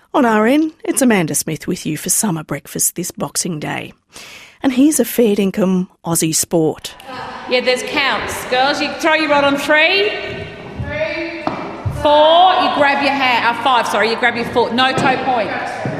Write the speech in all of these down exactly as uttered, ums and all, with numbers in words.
On R N, it's Amanda Smith with you for summer breakfast this Boxing Day. And here's a fair dinkum Aussie sport. Yeah, there's counts. Girls, you throw your rod on three. Three. Four, you grab your hand. Uh, five, sorry, you grab your foot. No toe point.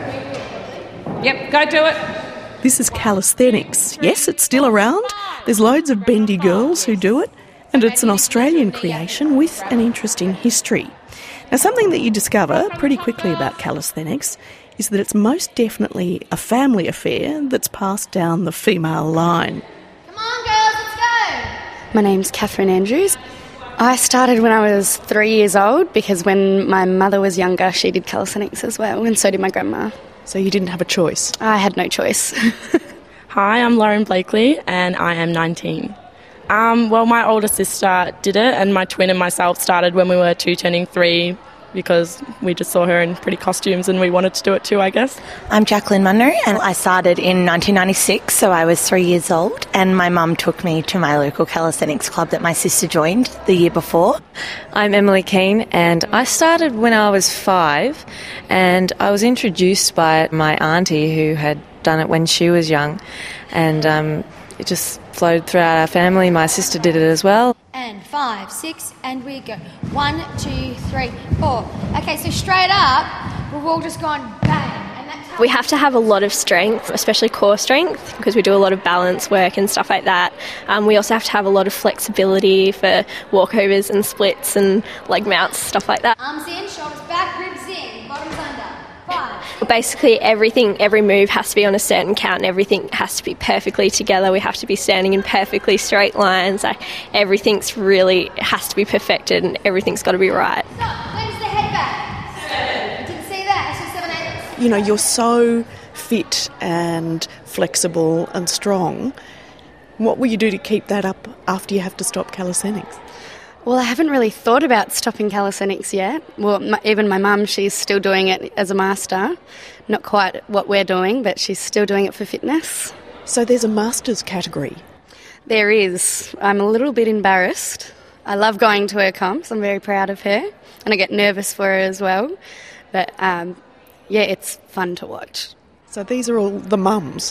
Yep, go do it. This is calisthenics. Yes, it's still around. There's loads of bendy girls who do it. And it's an Australian creation with an interesting history. Now, something that you discover pretty quickly about calisthenics is that it's most definitely a family affair that's passed down the female line. Come on, girls, let's go! My name's Catherine Andrews. I started when I was three years old because when my mother was younger, she did calisthenics as well, and so did my grandma. So you didn't have a choice? I had no choice. Hi, I'm Lauren Blakely, and I am nineteen. Um, well, my older sister did it, and my twin and myself started when we were two turning three because we just saw her in pretty costumes and we wanted to do it too, I guess. I'm Jacqueline Munro, and I started in nineteen ninety-six, so I was three years old, and my mum took me to my local calisthenics club that my sister joined the year before. I'm Emily Keane, and I started when I was five, and I was introduced by my auntie who had done it when she was young, and um, it just flowed throughout our family. My sister did it as well. And five, six, and we go. One, two, three, four. Okay, so straight up, we've all just gone bang. And that's we have to have a lot of strength, especially core strength, because we do a lot of balance work and stuff like that. Um, we also have to have a lot of flexibility for walkovers and splits and leg mounts, stuff like that. Arms in, shoulders back, ribs in, bottoms under. Five. Basically, everything, every move has to be on a certain count and everything has to be perfectly together. We have to be standing in perfectly straight lines. Like, everything's really has to be perfected and everything's got to be right. Stop. When's the head back? Seven. I didn't see that. I saw seven, eight. You know, you're so fit and flexible and strong. What will you do to keep that up after you have to stop calisthenics? Well, I haven't really thought about stopping calisthenics yet. Well, my, even my mum, she's still doing it as a master. Not quite what we're doing, but she's still doing it for fitness. So there's a master's category? There is. I'm a little bit embarrassed. I love going to her comps. I'm very proud of her. And I get nervous for her as well. But, um, yeah, it's fun to watch. So these are all the mums?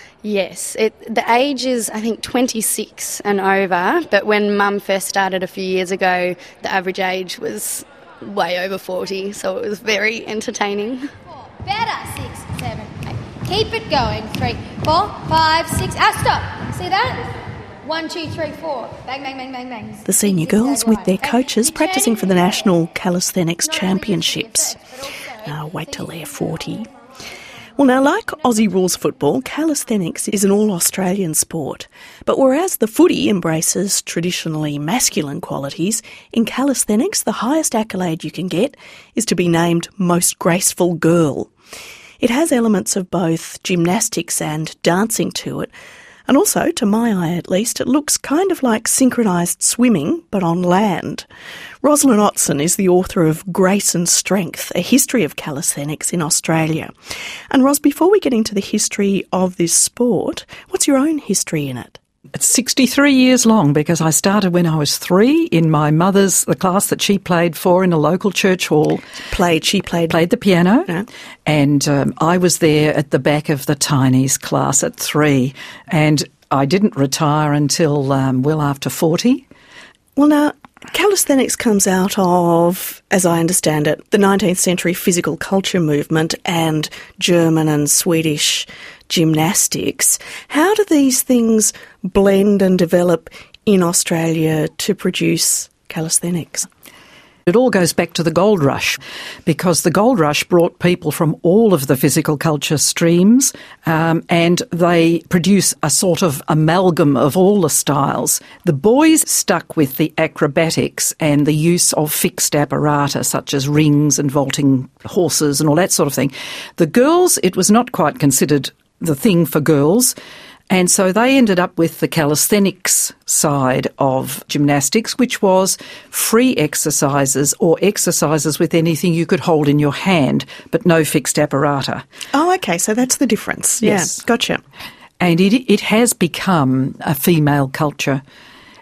Yes, it, the age is, I think, twenty-six and over, but when Mum first started a few years ago, the average age was way over forty, so it was very entertaining. Four, better, six, seven, eight. Keep it going. Three, four, five, six. Ah, stop. See that? One, two, three, four. Bang, bang, bang, bang, bang. The senior girls with their coaches practising for the National Calisthenics Championships. Now, wait till they're forty. Well, now, like Aussie rules football, calisthenics is an all-Australian sport. But whereas the footy embraces traditionally masculine qualities, in calisthenics the highest accolade you can get is to be named Most Graceful Girl. It has elements of both gymnastics and dancing to it, and also, to my eye at least, it looks kind of like synchronised swimming, but on land. Rosalind Otson is the author of Grace and Strength, A History of Calisthenics in Australia. And Ros, before we get into the history of this sport, what's your own history in it? It's sixty-three years long because I started when I was three in my mother's, the class that she played for in a local church hall. Played, she played? Played the piano. Yeah. And um, I was there at the back of the Tinies class at three. And I didn't retire until um, well after forty. Well, now, calisthenics comes out of, as I understand it, the nineteenth century physical culture movement and German and Swedish gymnastics. How do these things blend and develop in Australia to produce calisthenics? It all goes back to the gold rush, because the gold rush brought people from all of the physical culture streams, um, and they produce a sort of amalgam of all the styles. The boys stuck with the acrobatics and the use of fixed apparatus such as rings and vaulting horses and all that sort of thing. The girls, it was not quite considered the thing for girls. And so they ended up with the calisthenics side of gymnastics, which was free exercises or exercises with anything you could hold in your hand, but no fixed apparatus. Oh, okay, so that's the difference. Yes. Yeah, gotcha. And it, it has become a female culture.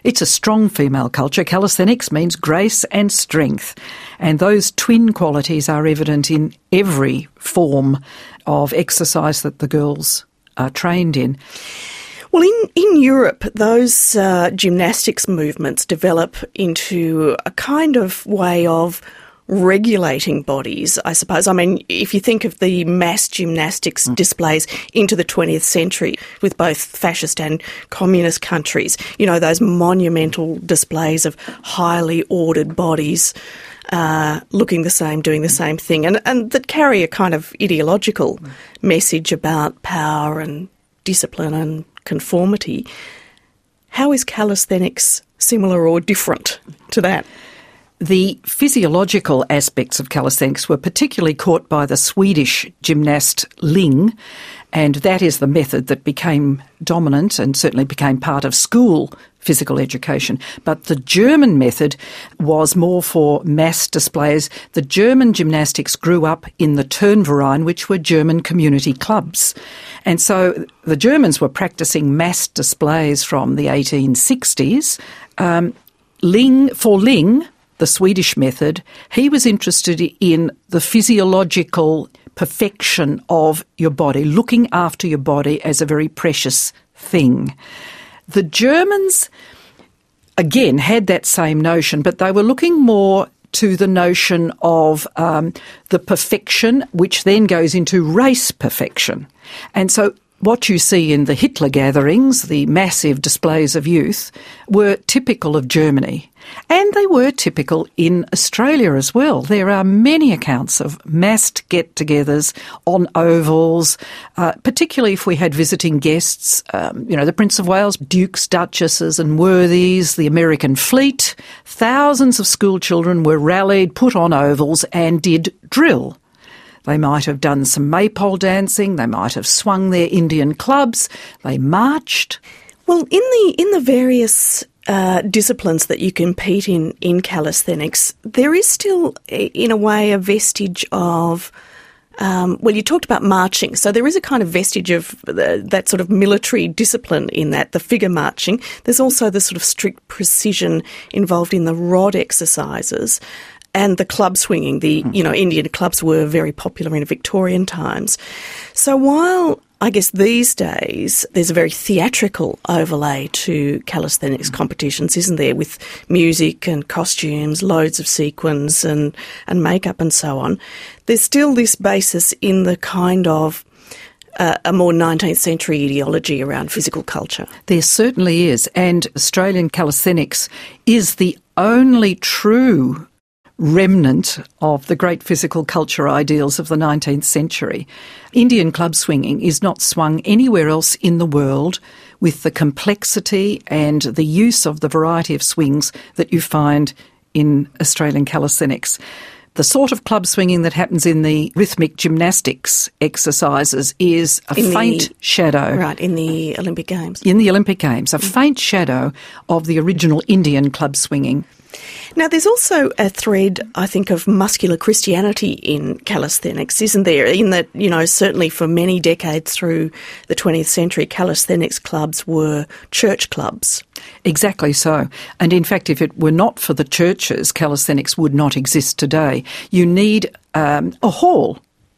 It's a strong female culture. Calisthenics means grace and strength, and those twin qualities are evident in every form of exercise that the girls are trained in. Well, in, in Europe, those uh, gymnastics movements develop into a kind of way of regulating bodies, I suppose. I mean, if you think of the mass gymnastics mm. displays into the twentieth century with both fascist and communist countries, you know, those monumental displays of highly ordered bodies uh, looking the same, doing the same thing, and, and that carry a kind of ideological mm. message about power and discipline and conformity. How is calisthenics similar or different to that? The physiological aspects of calisthenics were particularly caught by the Swedish gymnast Ling, and that is the method that became dominant and certainly became part of school physical education. But the German method was more for mass displays. The German gymnastics grew up in the Turnverein, which were German community clubs. And so the Germans were practising mass displays from the eighteen sixties. Um, Ling, for Ling, the Swedish method, he was interested in the physiological perfection of your body, looking after your body as a very precious thing. The Germans, again, had that same notion, but they were looking more to the notion of um, the perfection, which then goes into race perfection. And so what you see in the Hitler gatherings, the massive displays of youth, were typical of Germany. And they were typical in Australia as well. There are many accounts of massed get-togethers on ovals, uh, particularly if we had visiting guests, um, you know, the Prince of Wales, dukes, duchesses and worthies, the American fleet. Thousands of school children were rallied, put on ovals and did drill. They might have done some maypole dancing, they might have swung their Indian clubs, they marched. Well, in the in the various uh, disciplines that you compete in in calisthenics, there is still, in a way, a vestige of, um, well, you talked about marching, so there is a kind of vestige of the, that sort of military discipline in that, the figure marching. There's also the sort of strict precision involved in the rod exercises. And the club swinging, the, you know, Indian clubs were very popular in Victorian times. So while I guess these days there's a very theatrical overlay to calisthenics competitions, isn't there, with music and costumes, loads of sequins and, and makeup and so on, there's still this basis in the kind of Uh, a more nineteenth century ideology around physical culture. There certainly is, and Australian calisthenics is the only true remnant of the great physical culture ideals of the nineteenth century. Indian club swinging is not swung anywhere else in the world with the complexity and the use of the variety of swings that you find in Australian calisthenics. The sort of club swinging that happens in the rhythmic gymnastics exercises is a in faint the, shadow. Right, in the Olympic Games. In the Olympic Games, a faint shadow of the original Indian club swinging. Now, there's also a thread, I think, of muscular Christianity in calisthenics, isn't there? In that, you know, certainly for many decades through the twentieth century, calisthenics clubs were church clubs. Exactly so. And in fact, if it were not for the churches, calisthenics would not exist today. You need um, a hall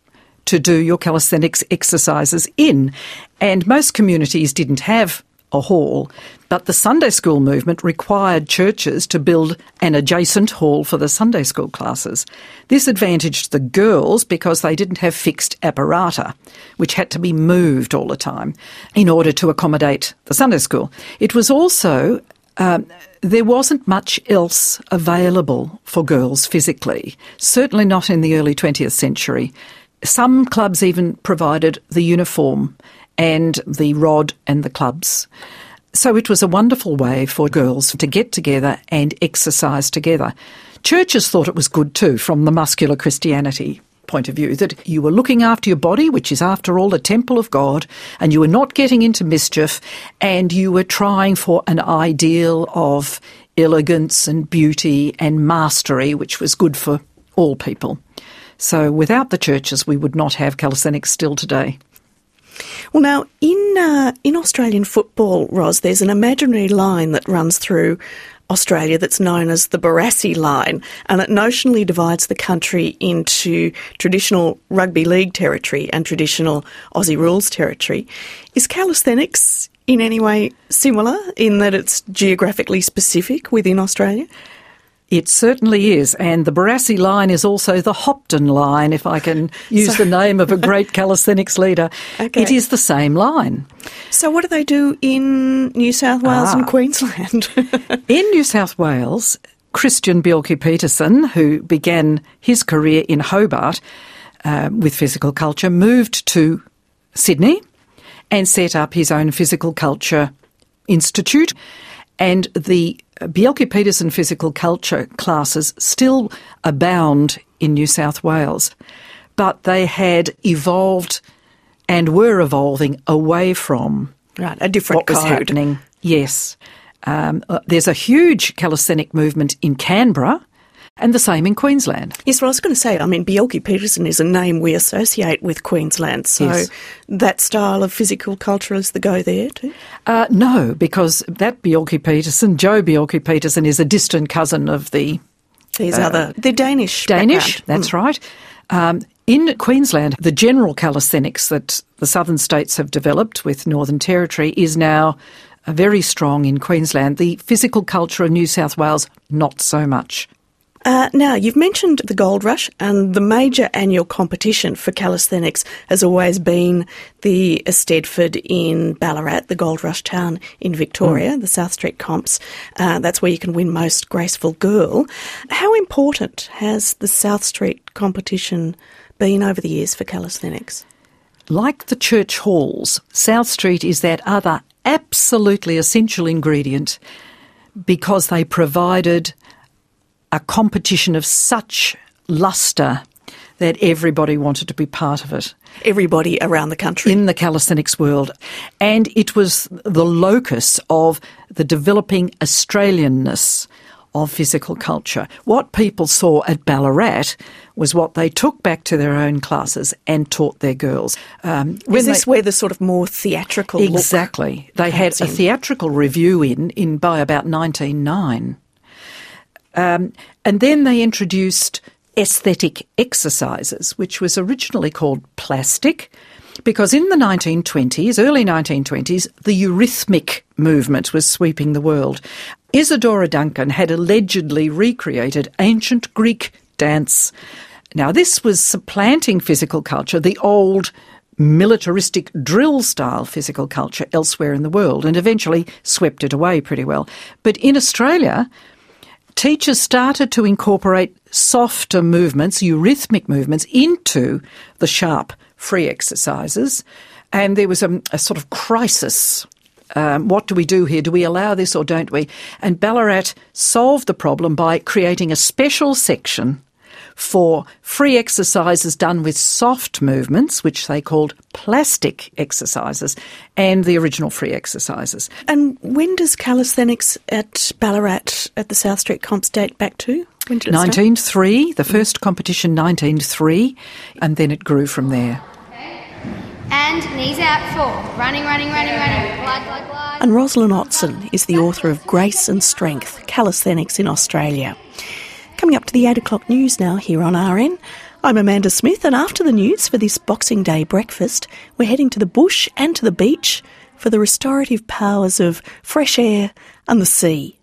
to do your calisthenics exercises in. And most communities didn't have a hall, but the Sunday school movement required churches to build an adjacent hall for the Sunday school classes. This advantaged the girls because they didn't have fixed apparata, which had to be moved all the time in order to accommodate the Sunday school. It was also, um, there wasn't much else available for girls physically, certainly not in the early twentieth century. Some clubs even provided the uniform and the rod and the clubs. So it was a wonderful way for girls to get together and exercise together. Churches thought it was good too, from the muscular Christianity point of view, that you were looking after your body, which is after all the temple of God, and you were not getting into mischief, and you were trying for an ideal of elegance and beauty and mastery, which was good for all people. So without the churches, we would not have calisthenics still today. Well, now, in uh, in Australian football, Ros, there's an imaginary line that runs through Australia that's known as the Barassi line, and it notionally divides the country into traditional rugby league territory and traditional Aussie rules territory. Is calisthenics in any way similar in that it's geographically specific within Australia? It certainly is, and the Barassi line is also the Hopton line, if I can use so, the name of a great calisthenics leader. Okay. It is the same line. So what do they do in New South Wales ah. and Queensland? In New South Wales, Christian Bjelke-Petersen, who began his career in Hobart uh, with physical culture, moved to Sydney and set up his own physical culture institute. And the Bjelke-Petersen physical culture classes still abound in New South Wales, but they had evolved and were evolving away from right, a different what was code. happening. Yes. Um, uh, there's a huge calisthenic movement in Canberra, and the same in Queensland. Yes, well, I was going to say, I mean, Bjelke-Petersen is a name we associate with Queensland, so yes. that style of physical culture is the go there too? Uh, no, because that Bjelke-Petersen, Joe Bjelke-Petersen, is a distant cousin of the... These uh, other... The Danish Danish, background. that's mm. right. Um, in Queensland, the general calisthenics that the southern states have developed with Northern Territory is now uh, very strong in Queensland. The physical culture of New South Wales, not so much. Uh, now, you've mentioned the Gold Rush, and the major annual competition for calisthenics has always been the Eisteddfod in Ballarat, the Gold Rush town in Victoria, mm. the South Street Comps. Uh, that's where you can win Most Graceful Girl. How important has the South Street competition been over the years for calisthenics? Like the church halls, South Street is that other absolutely essential ingredient because they provided a competition of such lustre that everybody wanted to be part of it. Everybody around the country. In the calisthenics world. And it was the locus of the developing Australianness of physical culture. What people saw at Ballarat was what they took back to their own classes and taught their girls. Um, Is this they, where the sort of more theatrical exactly. look They had a in. theatrical review in, in by about nineteen oh nine. Um, and then they introduced aesthetic exercises, which was originally called plastic, because in the nineteen twenties, early nineteen twenties, the eurythmic movement was sweeping the world. Isadora Duncan had allegedly recreated ancient Greek dance. Now, this was supplanting physical culture, the old militaristic drill-style physical culture elsewhere in the world, and eventually swept it away pretty well. But in Australia, teachers started to incorporate softer movements, eurythmic movements, into the sharp free exercises, and there was a, a sort of crisis. Um, what do we do here? Do we allow this or don't we? And Ballarat solved the problem by creating a special section for free exercises done with soft movements, which they called plastic exercises, and the original free exercises. And when does calisthenics at Ballarat at the South Street Comps date back to? When did it nineteen oh three, the first competition nineteen oh three, and then it grew from there. And knees out, four. Running, running, running, running. Glide, glide, glide. And Rosalind Otson is the author of Grace and Strength, Calisthenics in Australia. Coming up to the eight o'clock news now here on R N. I'm Amanda Smith, and after the news for this Boxing Day breakfast, we're heading to the bush and to the beach for the restorative powers of fresh air and the sea.